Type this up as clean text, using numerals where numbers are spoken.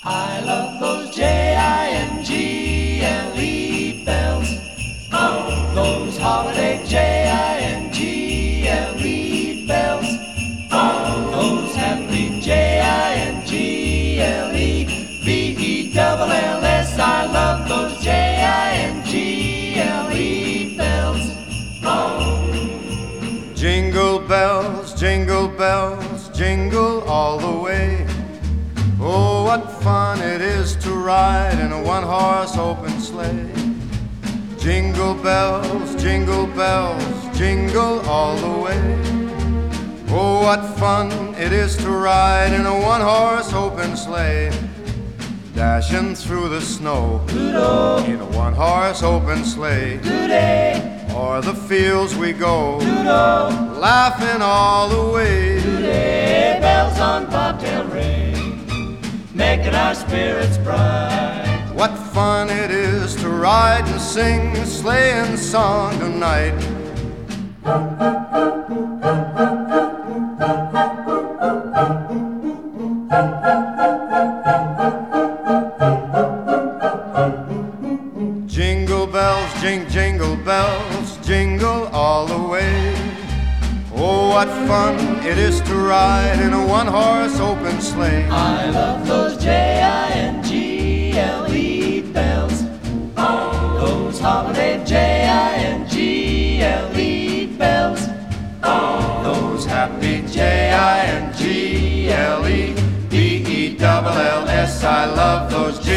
I love those Jingle bells. Oh, those holiday Jingle bells. Oh, those happy Jingle bells. I love those Jingle bells. Jingle bells, jingle all the way. Oh, what fun it is to ride in a one-horse open sleigh. Jingle bells, jingle all the way. Oh, what fun it is to ride in a one-horse open sleigh. Dashing through the snow in a one-horse open sleigh. O'er the fields we go, laughing all the way. Bells on bobtail ring, making our spirits bright. What fun it is to ride and sing a sleighing song tonight. Jingle bells, jingle bells, jingle all the way. Oh, what fun it is to ride in a one-horse open sleigh. I love those Jingle bells. Those holiday Jingle bells. Those happy Jingle bells. I love those